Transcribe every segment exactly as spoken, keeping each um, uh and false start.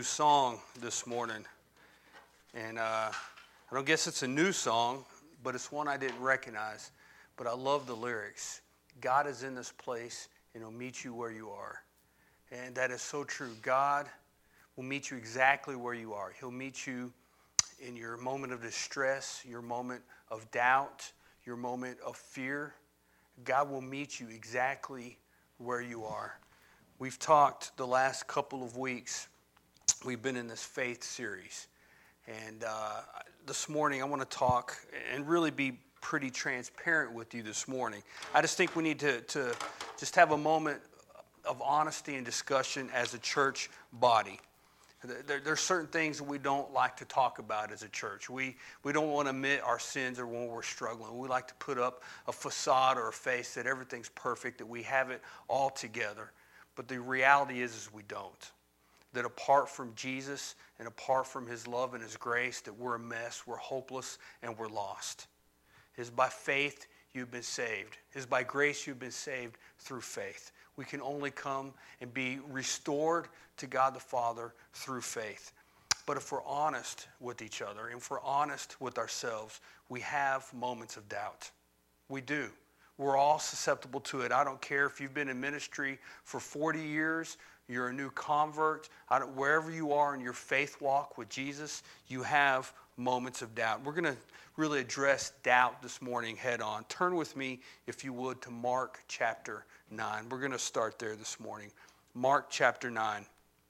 Song this morning, and uh, I don't guess it's a new song, but it's one I didn't recognize, but I love the lyrics. God is in this place and he'll meet you where you are, and that is so true. God will meet you exactly where you are. He'll meet you in your moment of distress, your moment of doubt, your moment of fear. God will meet you exactly where you are. We've talked the last couple of weeks. We've been in this faith series, and uh, this morning I want to talk and really be pretty transparent with you this morning. I just think we need to, to just have a moment of honesty and discussion as a church body. There, there's certain things that we don't like to talk about as a church. We, we don't want to admit our sins or when we're struggling. We like to put up a facade or a face that everything's perfect, that we have it all together. But the reality is, is we don't. That apart from Jesus and apart from his love and his grace, that we're a mess, we're hopeless, and we're lost. It is by faith you've been saved. It is by grace you've been saved through faith. We can only come and be restored to God the Father through faith. But if we're honest with each other, and if we're honest with ourselves, we have moments of doubt. We do. We're all susceptible to it. I don't care if you've been in ministry for forty years, you're a new convert, I don't, wherever you are in your faith walk with Jesus, you have moments of doubt. We're going to really address doubt this morning head on. Turn with me, if you would, to Mark chapter nine. We're going to start there this morning. Mark chapter nine,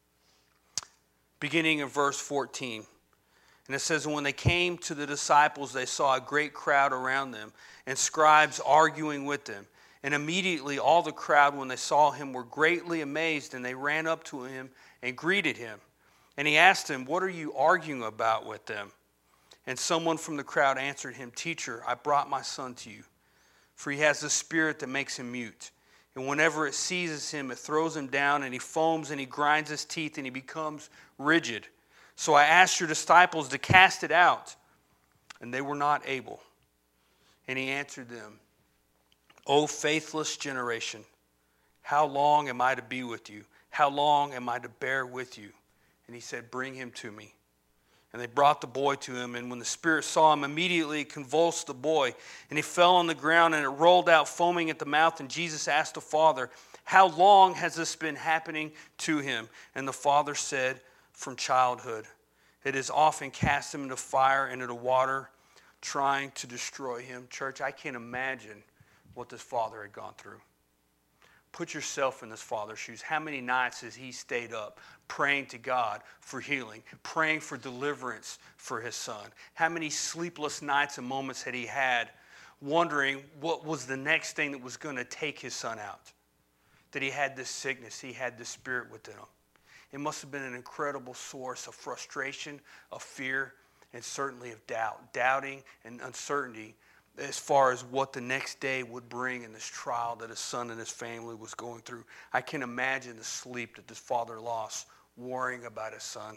beginning in verse fourteen. And it says, when they came to the disciples, they saw a great crowd around them and scribes arguing with them. And immediately all the crowd, when they saw him, were greatly amazed, and they ran up to him and greeted him. And he asked them, what are you arguing about with them? And someone from the crowd answered him, Teacher, I brought my son to you, for he has a spirit that makes him mute. And whenever it seizes him, it throws him down, and he foams, and he grinds his teeth, and he becomes rigid. So I asked your disciples to cast it out, and they were not able. And he answered them, O faithless generation, how long am I to be with you? How long am I to bear with you? And he said, bring him to me. And they brought the boy to him, and when the spirit saw him, immediately it convulsed the boy, and he fell on the ground, and it rolled out foaming at the mouth. And Jesus asked the father, how long has this been happening to him? And the father said, from childhood. It has often cast him into fire and into water, trying to destroy him. Church, I can't imagine what this father had gone through. Put yourself in this father's shoes. How many nights has he stayed up praying to God for healing, praying for deliverance for his son? How many sleepless nights and moments had he had wondering what was the next thing that was going to take his son out? That he had this sickness, he had this spirit within him. It must have been an incredible source of frustration, of fear, and certainly of doubt. Doubting and uncertainty as far as what the next day would bring in this trial that his son and his family was going through. I can imagine the sleep that this father lost worrying about his son.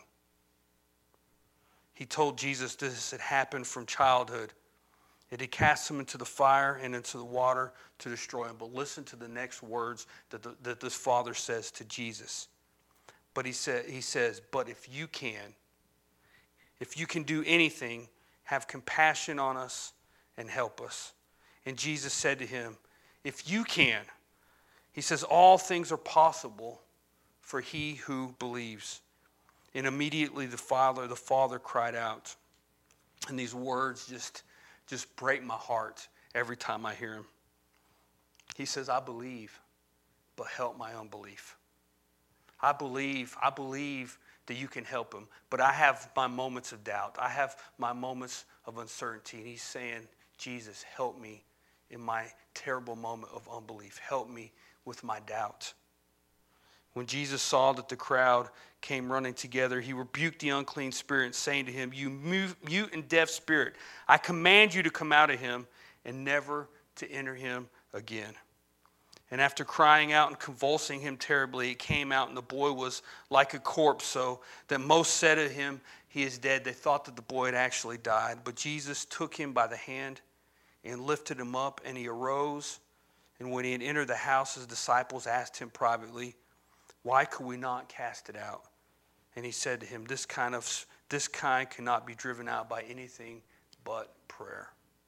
He told Jesus this had happened from childhood. It had cast him into the fire and into the water to destroy him. But listen to the next words that, the, that this father says to Jesus. But he said, he says, but if you can, if you can do anything, have compassion on us and help us. And Jesus said to him, if you can, he says, all things are possible for he who believes. And immediately the father, the father cried out. And these words just, just break my heart every time I hear him. He says, I believe, but help my unbelief. I believe, I believe that you can help him, but I have my moments of doubt. I have my moments of uncertainty. And he's saying, Jesus, help me in my terrible moment of unbelief. Help me with my doubt. When Jesus saw that the crowd came running together, he rebuked the unclean spirit, saying to him, you mute and deaf spirit, I command you to come out of him and never to enter him again. And after crying out and convulsing him terribly, it came out, and the boy was like a corpse, so that most said of him, he is dead. They thought that the boy had actually died. But Jesus took him by the hand and lifted him up, and he arose. And when he had entered the house, his disciples asked him privately, why could we not cast it out? And he said to him, this kind of this kind cannot be driven out by anything but prayer.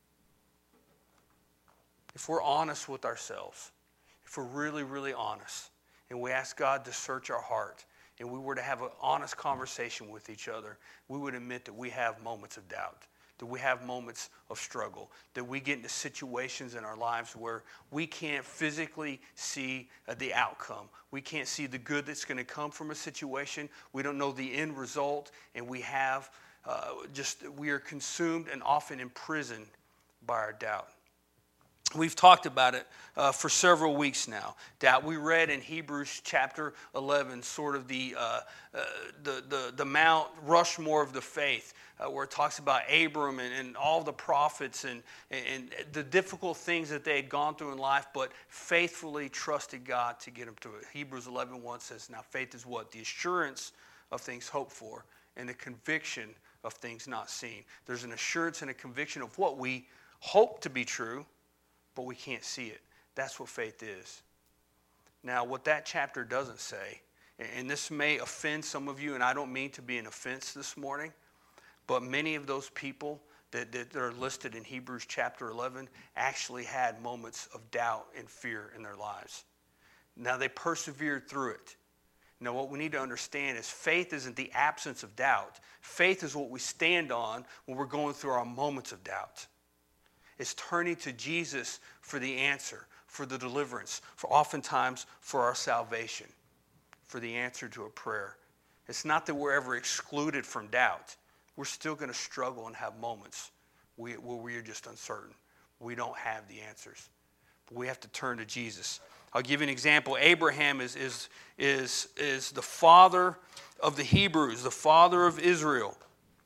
If we're honest with ourselves, if we're really, really honest, and we ask God to search our heart, and we were to have an honest conversation with each other, we would admit that we have moments of doubt, that we have moments of struggle, that we get into situations in our lives where we can't physically see uh, the outcome. We can't see the good that's going to come from a situation. We don't know the end result, and we have uh, just, we are consumed and often imprisoned by our doubt. We've talked about it uh, for several weeks now. Doubt. We read in Hebrews chapter eleven, sort of the uh, uh, the, the the Mount Rushmore of the faith, uh, where it talks about Abram and, and all the prophets and and the difficult things that they had gone through in life, but faithfully trusted God to get them through it. Hebrews eleven one says, "Now faith is what? The assurance of things hoped for, and the conviction of things not seen." There's an assurance and a conviction of what we hope to be true, but we can't see it. That's what faith is. Now, what that chapter doesn't say, and this may offend some of you, and I don't mean to be an offense this morning, but many of those people that, that are listed in Hebrews chapter eleven actually had moments of doubt and fear in their lives. Now, they persevered through it. Now, what we need to understand is faith isn't the absence of doubt. Faith is what we stand on when we're going through our moments of doubt. It's turning to Jesus for the answer, for the deliverance, for oftentimes for our salvation, for the answer to a prayer. It's not that we're ever excluded from doubt. We're still going to struggle and have moments where we are just uncertain. We don't have the answers. But we have to turn to Jesus. I'll give you an example. Abraham is, is, is, is the father of the Hebrews, the father of Israel.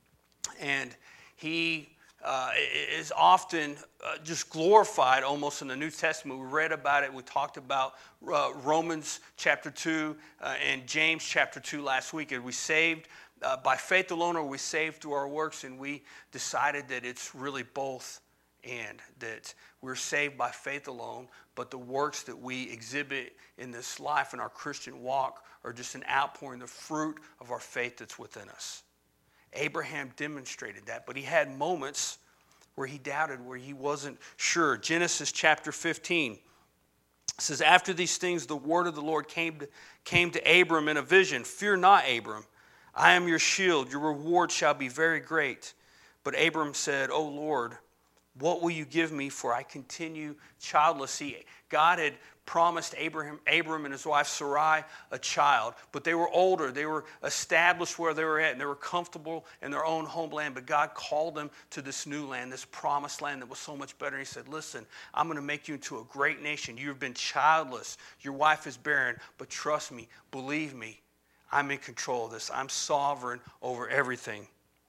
And he Uh, is often uh, just glorified almost in the New Testament. We read about it. We talked about uh, Romans chapter two uh, and James chapter two last week. Are we saved uh, by faith alone, or are we saved through our works? And we decided that it's really both, and that we're saved by faith alone, but the works that we exhibit in this life, in our Christian walk, are just an outpouring, the fruit of our faith that's within us. Abraham demonstrated that, but he had moments where he doubted, where he wasn't sure. Genesis chapter fifteen says, "After these things, the word of the Lord came to, came to Abram in a vision. 'Fear not, Abram. I am your shield. Your reward shall be very great.' But Abram said, 'O Lord, what will you give me, for I continue childless?'" See, God had promised Abraham, Abram and his wife Sarai a child, but they were older. They were established where they were at, and they were comfortable in their own homeland. But God called them to this new land, this promised land that was so much better. And he said, "Listen, I'm going to make you into a great nation. You've been childless. Your wife is barren, but trust me, believe me, I'm in control of this. I'm sovereign over everything."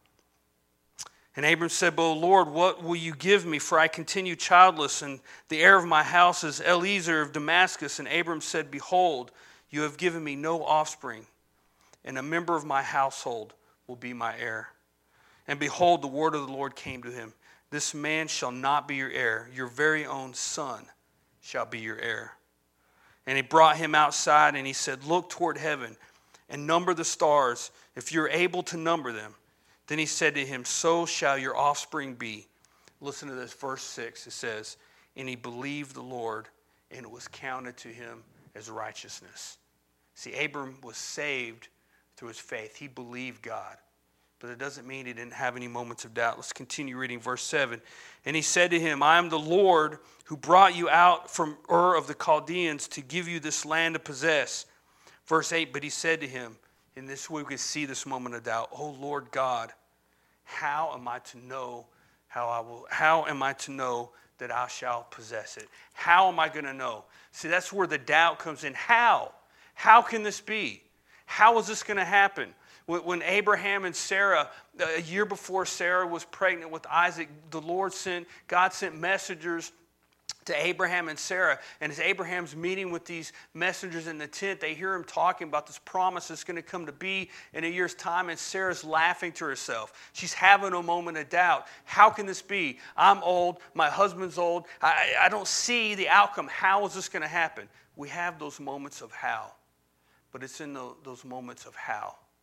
And Abram said, "But, Lord, what will you give me? For I continue childless, and the heir of my house is Eliezer of Damascus." And Abram said, "Behold, you have given me no offspring, and a member of my household will be my heir." And behold, the word of the Lord came to him, "This man shall not be your heir. Your very own son shall be your heir." And he brought him outside, and he said, "Look toward heaven and number the stars, if you're able to number them." Then he said to him, "So shall your offspring be." Listen to this, verse six. It says, "And he believed the Lord, and it was counted to him as righteousness." See, Abram was saved through his faith. He believed God. But it doesn't mean he didn't have any moments of doubt. Let's continue reading verse seven. "And he said to him, I am the Lord who brought you out from Ur of the Chaldeans to give you this land to possess." Verse eight, "But he said to him," in this way we can see this moment of doubt, "O Lord God, how am I to know how I will, how am I to know that I shall possess it?" How am I going to know? See, that's where the doubt comes in. How? How can this be? How is this going to happen? When Abraham and Sarah, a year before Sarah was pregnant with Isaac, the Lord sent, God sent messengers to Abraham and Sarah. And as Abraham's meeting with these messengers in the tent, they hear him talking about this promise that's going to come to be in a year's time. And Sarah's laughing to herself. She's having a moment of doubt. How can this be? I'm old. My husband's old. I, I don't see the outcome. How is this going to happen? We have those moments of how. But it's in the, those moments of how,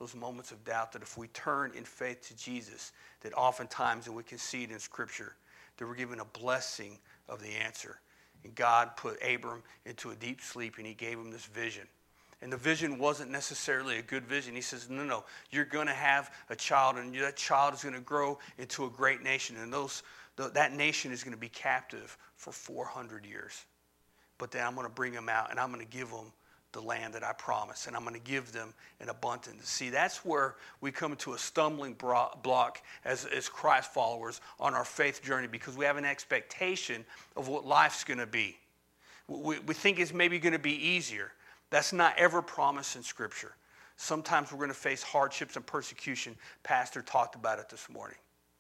those moments of doubt, that if we turn in faith to Jesus, that oftentimes, and we can see it in Scripture, that we're given a blessing of the answer. And God put Abram into a deep sleep, and he gave him this vision. And the vision wasn't necessarily a good vision. He says, no, no, you're going to have a child, and that child is going to grow into a great nation. And those that nation is going to be captive for four hundred years. But then I'm going to bring them out, and I'm going to give them the land that I promised, and I'm going to give them an abundance. See, that's where we come to a stumbling block as, as Christ followers on our faith journey, because we have an expectation of what life's going to be. We, we think it's maybe going to be easier. That's not ever promised in Scripture. Sometimes we're going to face hardships and persecution. Pastor talked about it this morning.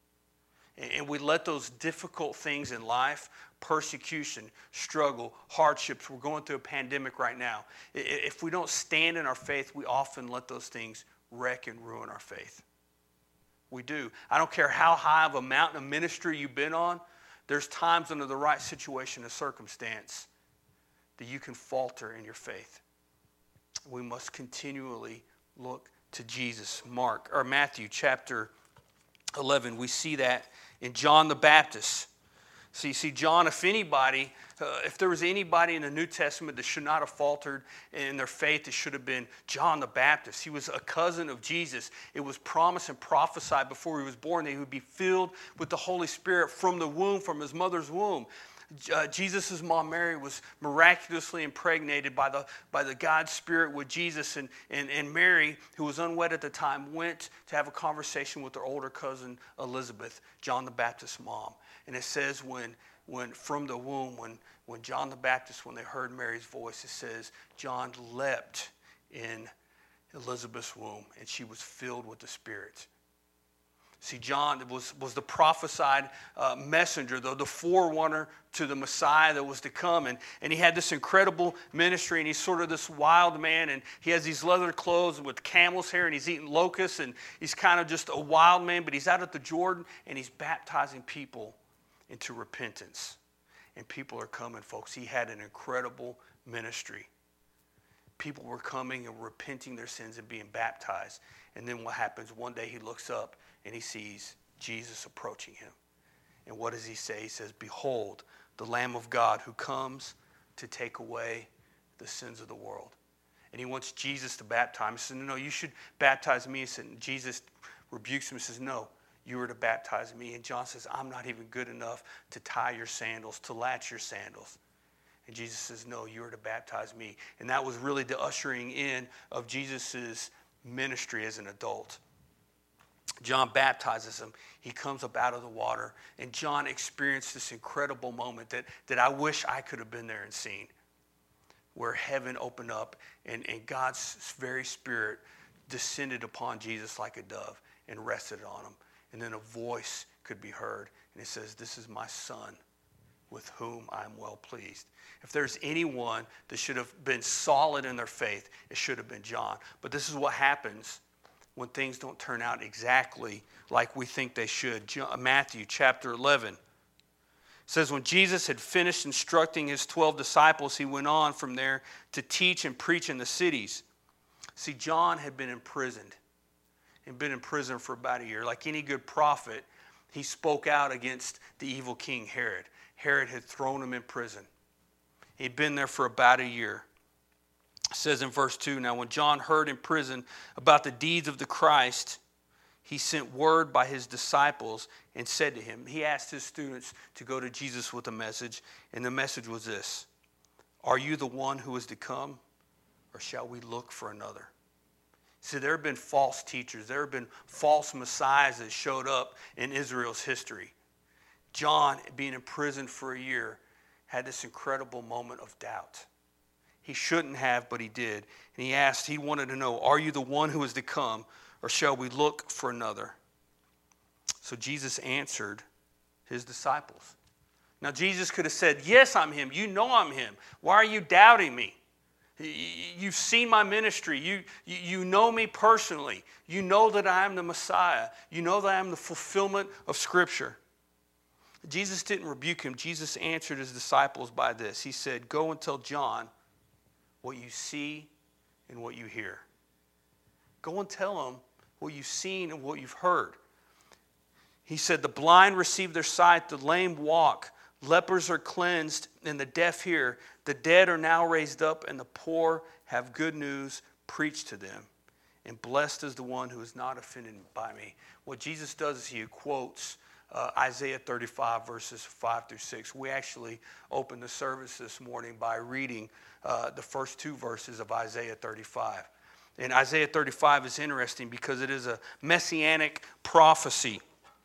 And we let those difficult things in life, persecution, struggle, hardships, we're going through a pandemic right now. If we don't stand in our faith, we often let those things wreck and ruin our faith. We do. I don't care how high of a mountain of ministry you've been on, there's times under the right situation and circumstance that you can falter in your faith. We must continually look to Jesus. Mark, or Matthew chapter eleven, we see that in John the Baptist. So you see, John, if anybody, uh, if there was anybody in the New Testament that should not have faltered in their faith, it should have been John the Baptist. He was a cousin of Jesus. It was promised and prophesied before he was born that he would be filled with the Holy Spirit from the womb, from his mother's womb. Uh, Jesus' mom Mary was miraculously impregnated by the by the God Spirit with Jesus, and, and, and Mary, who was unwed at the time, went to have a conversation with her older cousin Elizabeth, John the Baptist's mom. And it says when when from the womb, when when John the Baptist, when they heard Mary's voice, it says John leapt in Elizabeth's womb, and she was filled with the Spirit. See, John was, was the prophesied uh, messenger, the, the forerunner to the Messiah that was to come. And, and he had this incredible ministry, and he's sort of this wild man. And he has these leather clothes with camel's hair, and he's eating locusts. And he's kind of just a wild man, but he's out at the Jordan, and he's baptizing people into repentance. And people are coming, folks. He had an incredible ministry. People were coming and repenting their sins and being baptized. And then what happens? One day he looks up, and he sees Jesus approaching him. And what does he say? He says, "Behold, the Lamb of God who comes to take away the sins of the world." And he wants Jesus to baptize him. He says, "No, no, you should baptize me." And Jesus rebukes him and says, "No, you are to baptize me." And John says, "I'm not even good enough to tie your sandals, to latch your sandals." And Jesus says, "No, you are to baptize me." And that was really the ushering in of Jesus' ministry as an adult. John baptizes him. He comes up out of the water. And John experienced this incredible moment that, that I wish I could have been there and seen, where heaven opened up and, and God's very Spirit descended upon Jesus like a dove and rested on him. And then a voice could be heard. And it says, "This is my Son, with whom I am well pleased." If there's anyone that should have been solid in their faith, it should have been John. But this is what happens when things don't turn out exactly like we think they should. Matthew chapter eleven says, when Jesus had finished instructing his twelve disciples, he went on from there to teach and preach in the cities. See, John had been imprisoned. He'd been in prison for about a year. Like any good prophet, he spoke out against the evil king Herod. Herod had thrown him in prison. He'd been there for about a year. It says in verse two, "Now when John heard in prison about the deeds of the Christ, he sent word by his disciples and said to him," he asked his students to go to Jesus with a message, and the message was this: "Are you the one who is to come, or shall we look for another?" See, there have been false teachers. There have been false messiahs that showed up in Israel's history. John, being in prison for a year, had this incredible moment of doubt. He shouldn't have, but he did. And he asked, he wanted to know, "Are you the one who is to come, or shall we look for another?" So Jesus answered his disciples. Now, Jesus could have said, "Yes, I'm him. You know I'm him. Why are you doubting me? You've seen my ministry. You, you know me personally. You know that I am the Messiah. You know that I am the fulfillment of Scripture." Jesus didn't rebuke him. Jesus answered his disciples by this. He said, "Go and tell John what you see and what you hear. Go and tell them what you've seen and what you've heard. He said, the blind receive their sight, the lame walk, lepers are cleansed, and the deaf hear. The dead are now raised up, and the poor have good news preached to them. And blessed is the one who is not offended by me. What Jesus does is he quotes uh, Isaiah thirty-five, verses five through six. We actually opened the service this morning by reading uh, the first two verses of Isaiah thirty-five. And Isaiah thirty-five is interesting because it is a messianic prophecy.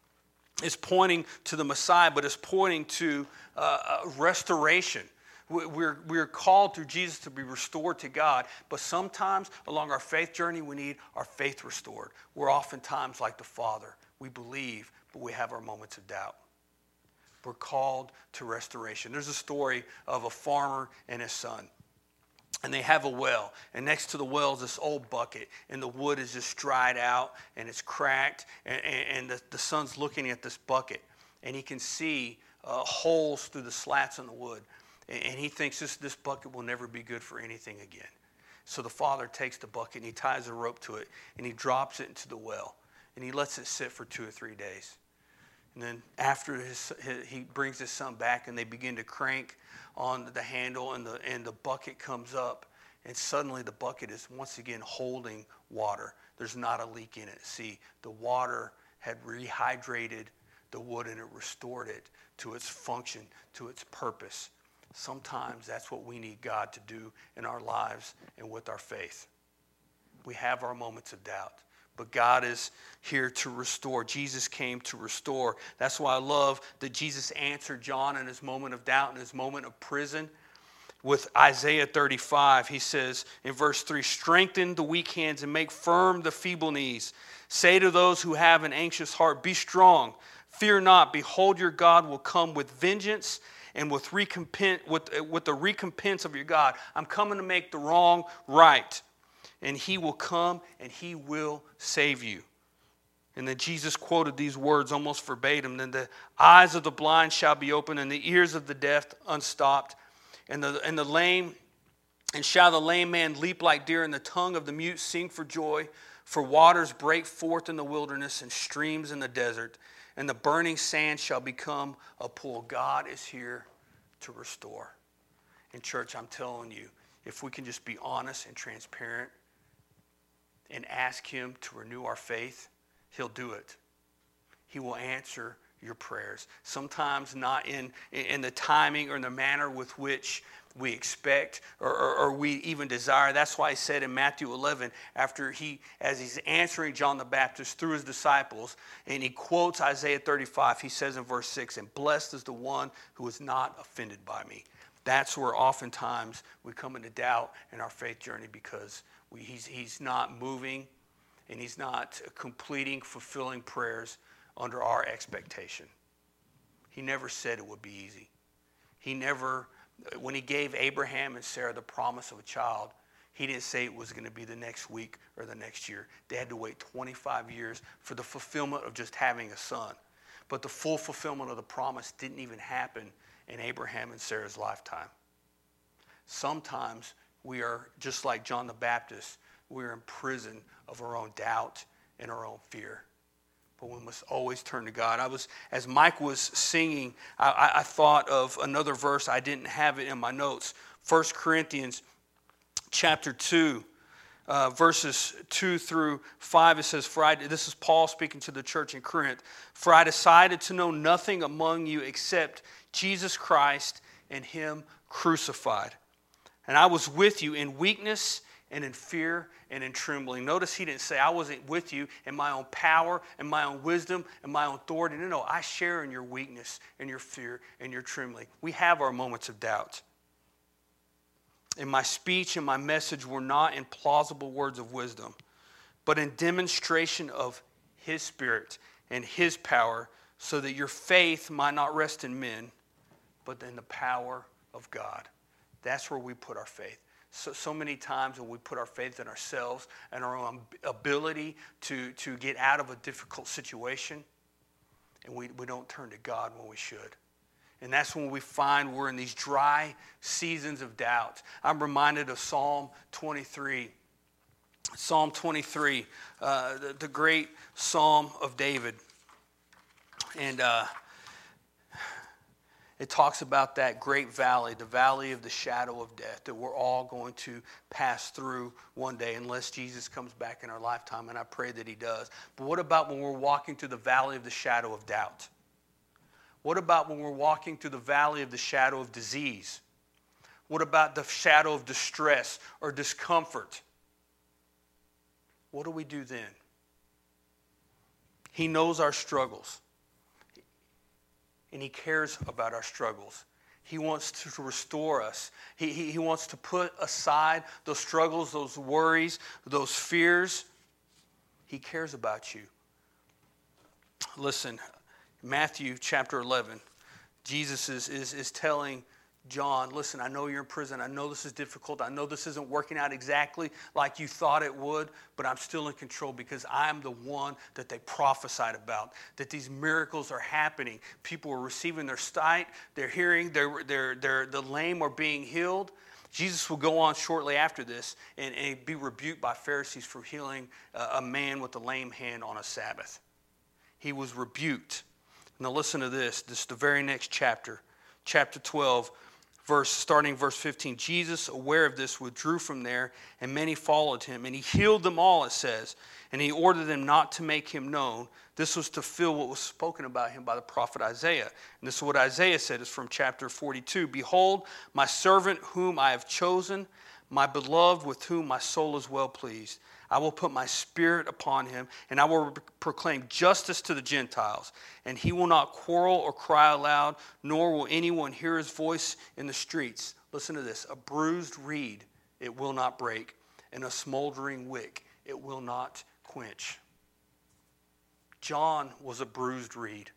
It's pointing to the Messiah, but it's pointing to uh, restoration. We're, we're called through Jesus to be restored to God, but sometimes along our faith journey, we need our faith restored. We're oftentimes like the Father. We believe, but we have our moments of doubt. We're called to restoration. There's a story of a farmer and his son. And they have a well, and next to the well is this old bucket, and the wood is just dried out, and it's cracked, and, and, and the, the son's looking at this bucket, and he can see uh, holes through the slats in the wood, and, and he thinks this, this bucket will never be good for anything again. So the father takes the bucket, and he ties a rope to it, and he drops it into the well, and he lets it sit for two or three days. And then after his, his, he brings his son back, and they begin to crank on the handle, and the and the bucket comes up, and suddenly the bucket is once again holding water. There's not a leak in it. See, the water had rehydrated the wood, and it restored it to its function, to its purpose. Sometimes that's what we need God to do in our lives and with our faith. We have our moments of doubt, but God is here to restore. Jesus came to restore. That's why I love that Jesus answered John in his moment of doubt, in his moment of prison, with Isaiah thirty-five. He says in verse three, strengthen the weak hands and make firm the feeble knees. Say to those who have an anxious heart, be strong, fear not. Behold, your God will come with vengeance and with, recompense, with, with the recompense of your God. I'm coming to make the wrong right. And he will come and he will save you. And then Jesus quoted these words almost verbatim. Then the eyes of the blind shall be opened, and the ears of the deaf unstopped. And the, and the lame, and shall the lame man leap like deer, and the tongue of the mute sing for joy. For waters break forth in the wilderness, and streams in the desert. And the burning sand shall become a pool. God is here to restore. And church, I'm telling you, if we can just be honest and transparent, and ask him to renew our faith, he'll do it. He will answer your prayers. Sometimes not in, in the timing or in the manner with which we expect or, or, or we even desire. That's why he said in Matthew eleven, after he, as he's answering John the Baptist through his disciples, and he quotes Isaiah thirty-five, he says in verse six, and blessed is the one who is not offended by me. That's where oftentimes we come into doubt in our faith journey because we, he's, he's not moving and he's not completing, fulfilling prayers under our expectation. He never said it would be easy. He never, when he gave Abraham and Sarah the promise of a child, he didn't say it was going to be the next week or the next year. They had to wait twenty-five years for the fulfillment of just having a son. But the full fulfillment of the promise didn't even happen in Abraham and Sarah's lifetime. Sometimes we are, just like John the Baptist, we are in prison of our own doubt and our own fear. But we must always turn to God. I was, as Mike was singing, I, I thought of another verse. I didn't have it in my notes. First Corinthians chapter two, uh, verses two through five. It says, For I, this is Paul speaking to the church in Corinth. For I decided to know nothing among you except Jesus Christ and him crucified. And I was with you in weakness and in fear and in trembling. Notice he didn't say I wasn't with you in my own power and my own wisdom and my own authority. No, no, I share in your weakness and your fear and your trembling. We have our moments of doubt. And my speech and my message were not in plausible words of wisdom, but in demonstration of his Spirit and his power, so that your faith might not rest in men, but in the power of God. That's where we put our faith. So, so many times when we put our faith in ourselves and our own ability to, to get out of a difficult situation, and we, we don't turn to God when we should. And that's when we find we're in these dry seasons of doubt. I'm reminded of Psalm twenty-three. Psalm twenty-three, uh, the, the great Psalm of David. And uh, it talks about that great valley, the valley of the shadow of death, that we're all going to pass through one day unless Jesus comes back in our lifetime, and I pray that he does. But what about when we're walking through the valley of the shadow of doubt? What about when we're walking through the valley of the shadow of disease? What about the shadow of distress or discomfort? What do we do then? He knows our struggles. And he cares about our struggles. He wants to restore us. He, he, he wants to put aside those struggles, those worries, those fears. He cares about you. Listen, Matthew chapter eleven, Jesus is, is, is telling John, listen, I know you're in prison. I know this is difficult. I know this isn't working out exactly like you thought it would, but I'm still in control because I'm the one that they prophesied about, that these miracles are happening. People are receiving their sight. They're hearing. They're, they're, they're, the lame are being healed. Jesus will go on shortly after this and, and be rebuked by Pharisees for healing a, a man with a lame hand on a Sabbath. He was rebuked. Now listen to this. This is the very next chapter, chapter twelve. Verse, starting verse fifteen, Jesus, aware of this, withdrew from there, and many followed him. And he healed them all, it says, and he ordered them not to make him known. This was to fill what was spoken about him by the prophet Isaiah. And this is what Isaiah said, is from chapter forty-two. Behold, my servant whom I have chosen, my beloved with whom my soul is well pleased. I will put my spirit upon him, and I will proclaim justice to the Gentiles. And he will not quarrel or cry aloud, nor will anyone hear his voice in the streets. Listen to this. A bruised reed it will not break, and a smoldering wick it will not quench. John was a bruised reed.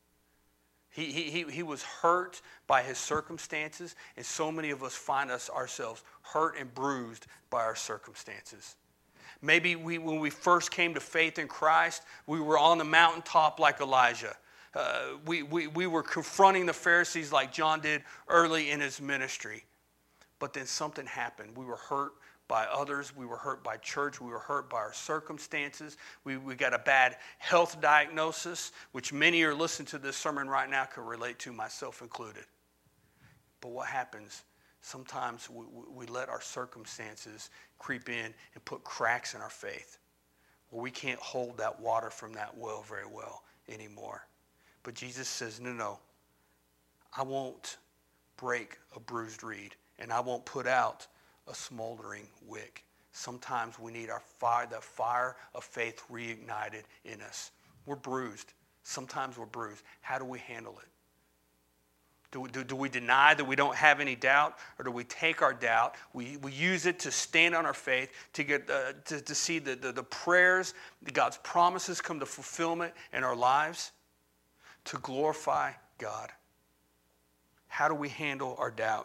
He, he, he was hurt by his circumstances, and so many of us find us ourselves hurt and bruised by our circumstances. Maybe we, when we first came to faith in Christ, we were on the mountaintop like Elijah. Uh, we, we, we were confronting the Pharisees like John did early in his ministry. But then something happened. We were hurt by others. We were hurt by church. We were hurt by our circumstances. We, we got a bad health diagnosis, which many who are listening to this sermon right now can relate to, myself included. But what happens? Sometimes we, we let our circumstances creep in and put cracks in our faith, where we can't hold that water from that well very well anymore. But Jesus says, no, no, I won't break a bruised reed, and I won't put out a smoldering wick. Sometimes we need our fire, the fire of faith reignited in us. We're bruised. Sometimes we're bruised. How do we handle it? Do, do, do we deny that we don't have any doubt, or do we take our doubt, we, we use it to stand on our faith, to get uh, to, to see the, the, the prayers, God's promises come to fulfillment in our lives, to glorify God? How do we handle our doubt?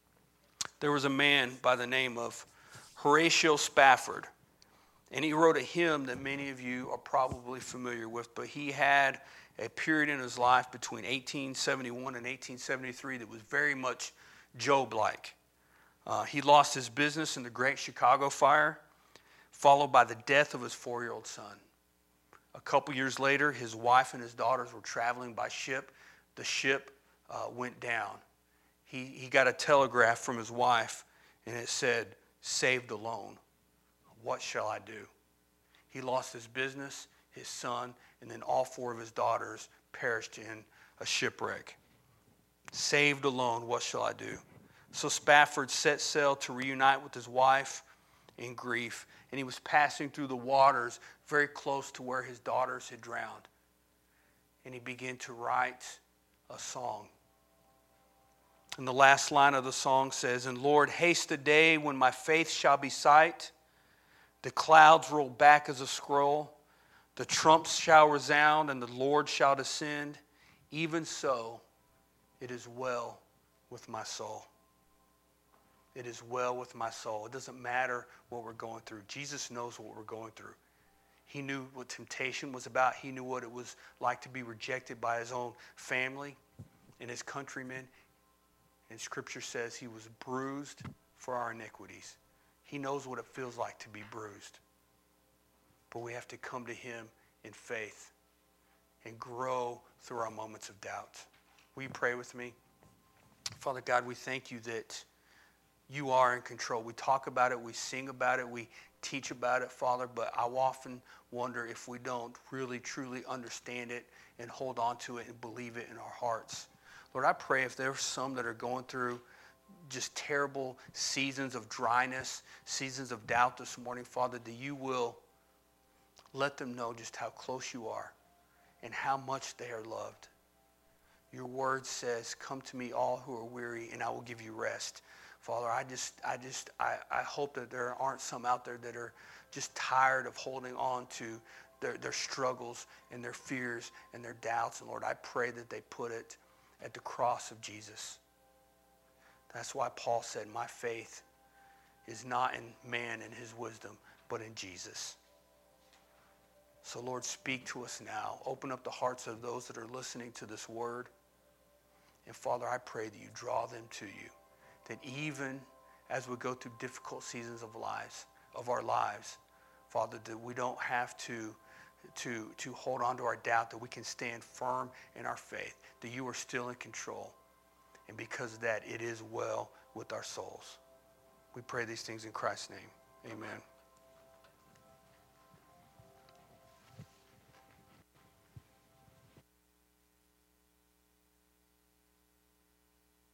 There was a man by the name of Horatio Spafford, and he wrote a hymn that many of you are probably familiar with, but he had a period in his life between eighteen seventy-one and eighteen seventy-three that was very much Job-like. Uh, he lost his business in the Great Chicago Fire, followed by the death of his four-year-old son. A couple years later, his wife and his daughters were traveling by ship. The ship uh, went down. He, he got a telegraph from his wife, and it said, "Saved alone. What shall I do?" He lost his business, his son, and then all four of his daughters perished in a shipwreck. Saved alone, what shall I do? So Spafford set sail to reunite with his wife in grief, and he was passing through the waters very close to where his daughters had drowned. And he began to write a song. And the last line of the song says, "And Lord, haste the day when my faith shall be sight. The clouds roll back as a scroll. The trumps shall resound and the Lord shall descend. Even so, it is well with my soul." It is well with my soul. It doesn't matter what we're going through. Jesus knows what we're going through. He knew what temptation was about. He knew what it was like to be rejected by his own family and his countrymen. And Scripture says he was bruised for our iniquities. He knows what it feels like to be bruised. but we have to come to him in faith and grow through our moments of doubt. Will you pray with me? Father God, we thank you that you are in control. We talk about it, we sing about it, we teach about it, Father, but I often wonder if we don't really, truly understand it and hold on to it and believe it in our hearts. Lord, I pray if there's some that are going through just terrible seasons of dryness, seasons of doubt this morning, Father, that you will let them know just how close you are and how much they are loved. Your word says, come to me all who are weary and I will give you rest. Father, I just, I just, I, I hope that there aren't some out there that are just tired of holding on to their, their struggles and their fears and their doubts. And Lord, I pray that they put it at the cross of Jesus. That's why Paul said, my faith is not in man and his wisdom, but in Jesus. So Lord, speak to us now. Open up the hearts of those that are listening to this word. And Father, I pray that you draw them to you. That even as we go through difficult seasons of lives, of our lives, Father, that we don't have to, to, to hold on to our doubt, that we can stand firm in our faith, that you are still in control. And because of that, it is well with our souls. We pray these things in Christ's name. Amen.